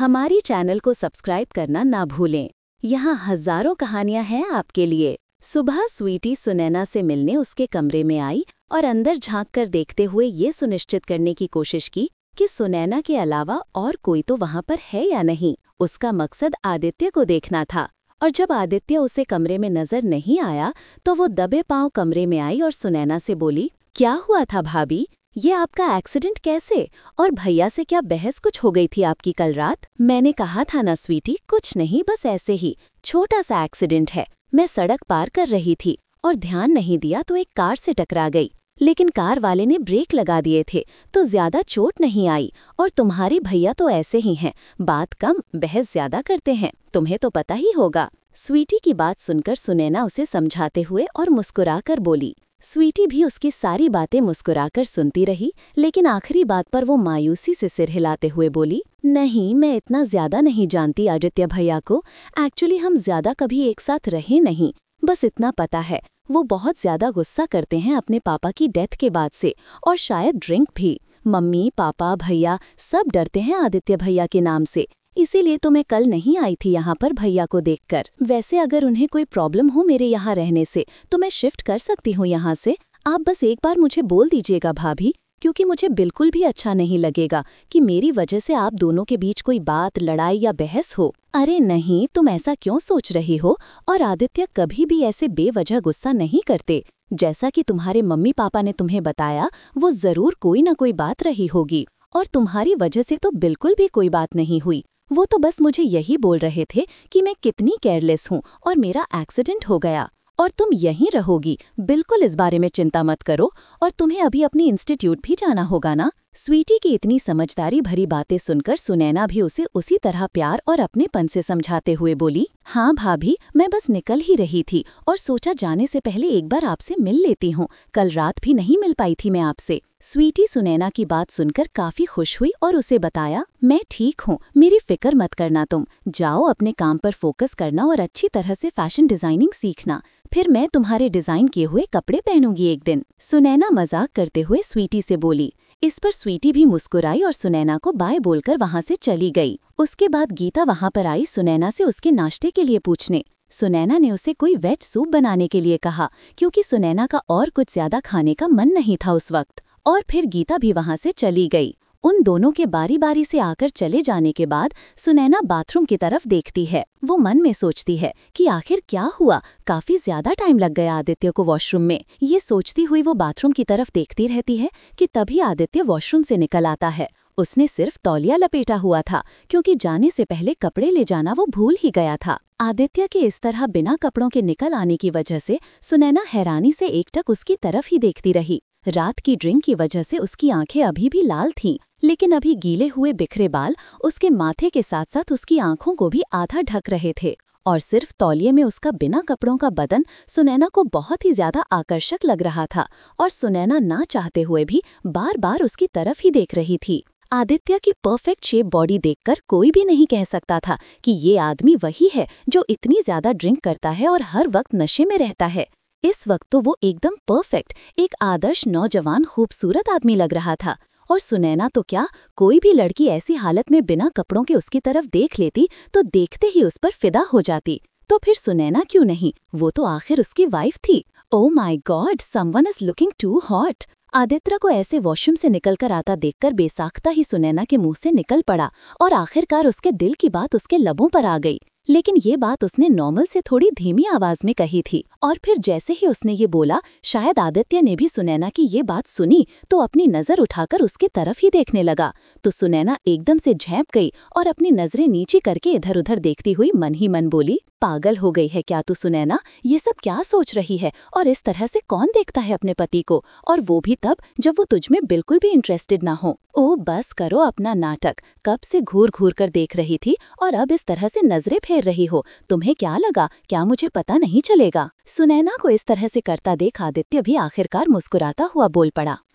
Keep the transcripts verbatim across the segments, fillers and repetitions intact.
हमारी चैनल को सब्सक्राइब करना ना भूलें। यहाँ हजारों कहानियां हैं आपके लिए। सुबह स्वीटी सुनैना से मिलने उसके कमरे में आई और अंदर झांककर देखते हुए ये सुनिश्चित करने की कोशिश की कि सुनैना के अलावा और कोई तो वहां पर है या नहीं। उसका मकसद आदित्य को देखना था और जब आदित्य उसे कमरे में नजर नहीं आया तो वो दबे पांव कमरे में आई और सुनैना से बोली, क्या हुआ था भाभी? ये आपका एक्सीडेंट कैसे? और भैया से क्या बहस कुछ हो गई थी आपकी कल रात? मैंने कहा था ना स्वीटी, कुछ नहीं, बस ऐसे ही छोटा सा एक्सीडेंट है। मैं सड़क पार कर रही थी और ध्यान नहीं दिया तो एक कार से टकरा गई, लेकिन कार वाले ने ब्रेक लगा दिए थे तो ज्यादा चोट नहीं आई। और तुम्हारे भैया तो ऐसे ही हैं, बात कम बहस ज्यादा करते हैं, तुम्हें तो पता ही होगा। स्वीटी की बात सुनकर सुनैना उसे समझाते हुए और मुस्कुराकर बोली। स्वीटी भी उसकी सारी बातें मुस्कुराकर सुनती रही, लेकिन आखिरी बात पर वो मायूसी से सिर हिलाते हुए बोली, नहीं, मैं इतना ज्यादा नहीं जानती आदित्य भैया को। एक्चुअली हम ज्यादा कभी एक साथ रहे नहीं, बस इतना पता है वो बहुत ज्यादा गुस्सा करते हैं अपने पापा की डेथ के बाद से, और शायद ड्रिंक भी। मम्मी, पापा, भैया सब डरते हैं आदित्य भैया के नाम से, इसीलिए तो मैं कल नहीं आई थी यहाँ पर भैया को देखकर। वैसे अगर उन्हें कोई प्रॉब्लम हो मेरे यहाँ रहने से तो मैं शिफ्ट कर सकती हूँ यहाँ से। आप बस एक बार मुझे बोल दीजिएगा भाभी, क्योंकि मुझे बिल्कुल भी अच्छा नहीं लगेगा कि मेरी वजह से आप दोनों के बीच कोई बात, लड़ाई या बहस हो। अरे नहीं, तुम ऐसा क्यों सोच रही हो? और आदित्य कभी भी ऐसे बेवजह गुस्सा नहीं करते। जैसा कि तुम्हारे मम्मी पापा ने तुम्हें बताया, वो जरूर कोई ना कोई बात रही होगी, और तुम्हारी वजह से तो बिल्कुल भी कोई बात नहीं हुई। वो तो बस मुझे यही बोल रहे थे कि मैं कितनी केयरलेस हूँ और मेरा एक्सीडेंट हो गया, और तुम यहीं रहोगी। बिल्कुल इस बारे में चिंता मत करो, और तुम्हें अभी अपनी इंस्टीट्यूट भी जाना होगा ना। स्वीटी की इतनी समझदारी भरी बातें सुनकर सुनैना भी उसे उसी तरह प्यार और अपनेपन से समझाते हुए बोली, हाँ भाभी, मैं बस निकल ही रही थी और सोचा जाने से पहले एक बार आपसे मिल लेती हूँ। कल रात भी नहीं मिल पाई थी मैं आपसे। स्वीटी सुनैना की बात सुनकर काफी खुश हुई और उसे बताया, मैं ठीक हूँ, मेरी फिक्र मत करना, तुम जाओ अपने काम पर फोकस करना और अच्छी तरह से फैशन डिजाइनिंग सीखना, फिर मैं तुम्हारे डिजाइन किए हुए कपड़े पहनूंगी एक दिन। सुनैना मजाक करते हुए स्वीटी से बोली। इस पर स्वीटी भी मुस्कुराई और सुनैना को बाय बोलकर वहां से चली गई। उसके बाद गीता वहां पर आई सुनैना से उसके नाश्ते के लिए पूछने। सुनैना ने उसे कोई वेज सूप बनाने के लिए कहा, क्योंकि सुनैना का और कुछ ज्यादा खाने का मन नहीं था उस वक्त। और फिर गीता भी वहां से चली गई। उन दोनों के बारी बारी से आकर चले जाने के बाद सुनैना बाथरूम की तरफ देखती है। वो मन में सोचती है कि आखिर क्या हुआ, काफी ज्यादा टाइम लग गया आदित्य को वॉशरूम में। ये सोचती हुई वो बाथरूम की तरफ देखती रहती है कि तभी आदित्य वॉशरूम से निकल आता है। उसने सिर्फ तौलिया लपेटा हुआ था, क्योंकि जाने से पहले कपड़े ले जाना वो भूल ही गया था। आदित्य के इस तरह बिना कपड़ों के निकल आने की वजह से सुनैना हैरानी से एकटक उसकी तरफ ही देखती रही। रात की ड्रिंक की वजह से उसकी आंखें अभी भी लाल थीं, लेकिन अभी गीले हुए बिखरे बाल उसके माथे के साथ साथ उसकी आंखों को भी आधा ढक रहे थे, और सिर्फ तौलिए में उसका बिना कपड़ों का बदन सुनैना को बहुत ही ज्यादा आकर्षक लग रहा था, और सुनैना ना चाहते हुए भी बार बार उसकी तरफ ही देख रही थी। आदित्य की परफेक्ट शेप बॉडी देखकर कोई भी नहीं कह सकता था कि ये आदमी वही है जो इतनी ज्यादा ड्रिंक करता है और हर वक्त नशे में रहता है। इस वक्त तो वो एकदम परफेक्ट, एक आदर्श नौजवान खूबसूरत आदमी लग रहा था। और सुनैना तो क्या, कोई भी लड़की ऐसी हालत में बिना कपड़ों के उसकी तरफ देख लेती तो देखते ही उस पर फिदा हो जाती। तो फिर सुनैना क्यों नहीं, वो तो आखिर उसकी वाइफ थी। Oh my God, someone is looking too hot. Aditya को ऐसे वॉशरूम से निकलकर आता देखकर बेसाख्ता ही सुनैना के मुंह से निकल पड़ा, और आखिरकार उसके दिल की बात उसके लबों पर आ गई। लेकिन ये बात उसने नॉर्मल से थोड़ी धीमी आवाज में कही थी, और फिर जैसे ही उसने ये बोला, शायद आदित्य ने भी सुनैना की ये बात सुनी तो अपनी नजर उठाकर उसकी तरफ ही देखने लगा। तो सुनैना एकदम से झेंप गई और अपनी नजरें नीची करके इधर उधर देखती हुई मन ही मन बोली, पागल हो गई है क्या तू सुनैना? ये सब क्या सोच रही है? और इस तरह से कौन देखता है अपने पति को, और वो भी तब जब वो तुझमें बिल्कुल भी इंटरेस्टेड ना हो। ओ बस करो अपना नाटक, कब से घूर घूर कर देख रही थी और अब इस तरह से नजरें फेर रही हो। तुम्हें क्या लगा, क्या मुझे पता नहीं चलेगा? सुनैना को इस तरह से करता देख आदित्य भी आखिरकार मुस्कुराता हुआ बोल पड़ा,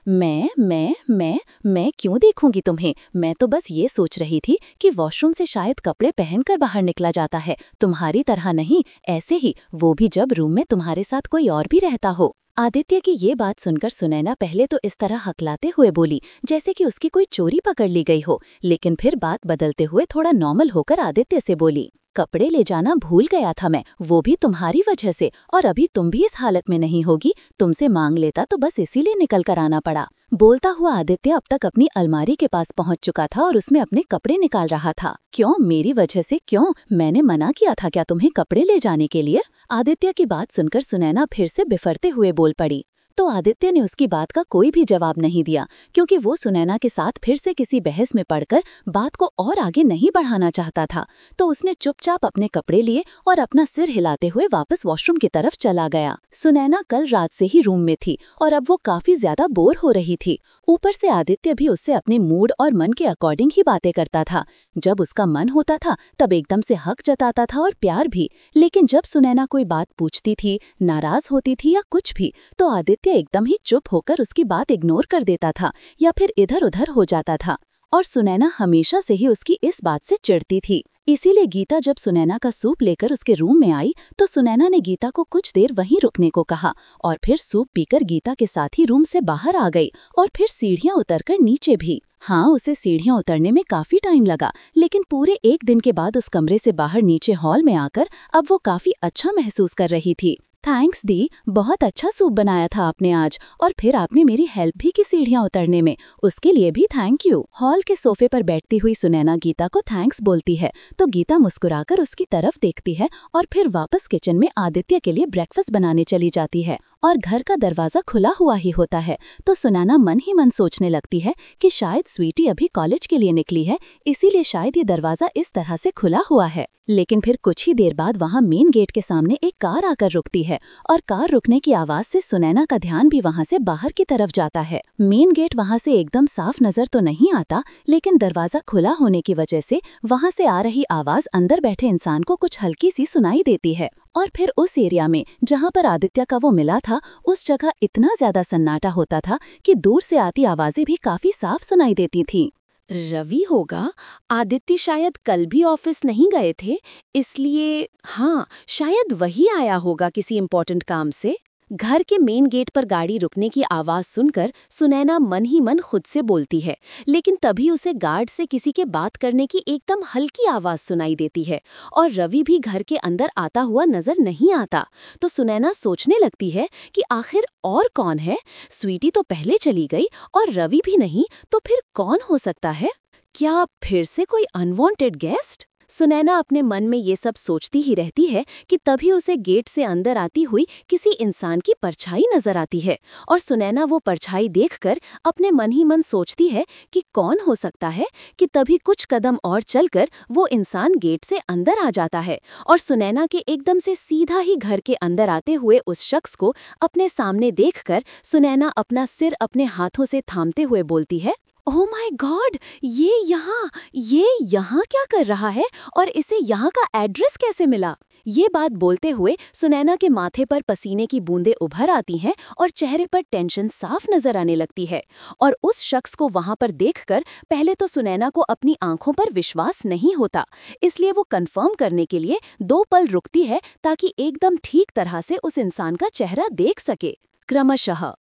मैं मैं मैं मैं क्यों देखूंगी तुम्हें? मैं तो बस ये सोच रही थी कि वॉशरूम से शायद कपड़े पहनकर बाहर निकला जाता है, तुम्हारी तरह नहीं, ऐसे ही, वो भी जब रूम में तुम्हारे साथ कोई और भी रहता हो। आदित्य की ये बात सुनकर सुनैना पहले तो इस तरह हकलाते हुए बोली जैसे कि उसकी कोई चोरी पकड़ ली गई हो, लेकिन फिर बात बदलते हुए थोड़ा नॉर्मल होकर आदित्य से बोली, कपड़े ले जाना भूल गया था मैं, वो भी तुम्हारी वजह से, और अभी तुम भी इस हालत में नहीं होगी, तुमसे मांग लेता तो बस इसीलिए निकल कर आना पड़ा। बोलता हुआ आदित्य अब तक अपनी अलमारी के पास पहुंच चुका था और उसमें अपने कपड़े निकाल रहा था। क्यों, मेरी वजह से क्यों? मैंने मना किया था क्या तुम्हें कपड़े ले जाने के लिए? आदित्य की बात सुनकर सुनैना फिर से बिफरते हुए बोल पड़ी। तो आदित्य ने उसकी बात का कोई भी जवाब नहीं दिया, क्योंकि वो सुनैना के साथ फिर से किसी बहस में पड़कर बात को और आगे नहीं बढ़ाना चाहता था। तो उसने चुपचाप अपने कपड़े लिए और अपना सिर हिलाते हुए वापस वॉशरूम की तरफ चला गया। सुनैना कल रात से ही रूम में थी और अब वो काफी ज्यादा बोर हो रही थी। ऊपर से आदित्य भी उससे अपने मूड और मन के अकॉर्डिंग ही बातें करता था। जब उसका मन होता था तब एकदम से हक जताता था और प्यार भी, लेकिन जब सुनैना कोई बात पूछती थी, नाराज होती थी या कुछ भी, तो आदित्य एकदम ही चुप होकर उसकी बात इग्नोर कर देता था या फिर इधर उधर हो जाता था। और सुनैना हमेशा से ही उसकी इस बात से चिढ़ती थी। इसीलिए गीता जब सुनैना का सूप लेकर उसके रूम में आई तो सुनैना ने गीता को कुछ देर वहीं रुकने को कहा और फिर सूप पीकर गीता के साथ ही रूम से बाहर आ गई और फिर सीढ़ियां उतरकर नीचे भी। हाँ, उसे सीढ़ियां उतरने में काफी टाइम लगा, लेकिन पूरे एक दिन के बाद उस कमरे से बाहर नीचे हॉल में आकर अब वो काफी अच्छा महसूस कर रही थी। थैंक्स दी, बहुत अच्छा सूप बनाया था आपने आज, और फिर आपने मेरी हेल्प भी की सीढ़ियां उतरने में, उसके लिए भी थैंक यू। हॉल के सोफे पर बैठती हुई सुनैना गीता को थैंक्स बोलती है तो गीता मुस्कुराकर उसकी तरफ देखती है और फिर वापस किचन में आदित्य के लिए ब्रेकफास्ट बनाने चली जाती है। और घर का दरवाजा खुला हुआ ही होता है तो सुनैना मन ही मन सोचने लगती है कि शायद स्वीटी अभी कॉलेज के लिए निकली है, इसीलिए शायद ये दरवाजा इस तरह से खुला हुआ है। लेकिन फिर कुछ ही देर बाद वहाँ मेन गेट के सामने एक कार आकर रुकती है और कार रुकने की आवाज से सुनैना का ध्यान भी वहाँ से बाहर की तरफ जाता है। मेन गेट वहाँ से एकदम साफ नजर तो नहीं आता, लेकिन दरवाजा खुला होने की वजह से वहाँ से आ रही आवाज अंदर बैठे इंसान को कुछ हल्की सी सुनाई देती है। और फिर उस एरिया में जहाँ पर आदित्य का वो मिला था, उस जगह इतना ज्यादा सन्नाटा होता था कि दूर से आती आवाजें भी काफी साफ सुनाई देती थीं। रवि होगा, आदित्य शायद कल भी ऑफिस नहीं गए थे, इसलिए हाँ, शायद वही आया होगा किसी इम्पोर्टेंट काम से। घर के मेन गेट पर गाड़ी रुकने की आवाज सुनकर सुनैना मन ही मन खुद से बोलती है, लेकिन तभी उसे गार्ड से किसी के बात करने की एकदम हल्की आवाज सुनाई देती है और रवि भी घर के अंदर आता हुआ नजर नहीं आता। तो सुनैना सोचने लगती है कि आखिर और कौन है, स्वीटी तो पहले चली गई और रवि भी नहीं, तो फिर कौन हो सकता है? क्या फिर से कोई अनवांटेड गेस्ट? सुनैना अपने मन में ये सब सोचती ही रहती है कि तभी उसे गेट से अंदर आती हुई किसी इंसान की परछाई नजर आती है और सुनैना वो परछाई देखकर अपने मन ही मन सोचती है कि कौन हो सकता है कि तभी कुछ कदम और चलकर वो इंसान गेट से अंदर आ जाता है और सुनैना के एकदम से सीधा ही घर के अंदर आते हुए उस शख्स को अपने सामने देखकर सुनैना अपना सिर अपने हाथों से थामते हुए बोलती है, ओह माय गॉड, ये यहाँ ये यहाँ क्या कर रहा है और इसे यहाँ का एड्रेस कैसे मिला? ये बात बोलते हुए सुनैना के माथे पर पसीने की बूंदें उभर आती हैं और चेहरे पर टेंशन साफ नजर आने लगती है। और उस शख्स को वहां पर देखकर पहले तो सुनैना को अपनी आंखों पर विश्वास नहीं होता, इसलिए वो कंफर्म करने के लिए दो पल रुकती है ताकि एकदम ठीक तरह से उस इंसान का चेहरा देख सके। क्रमशः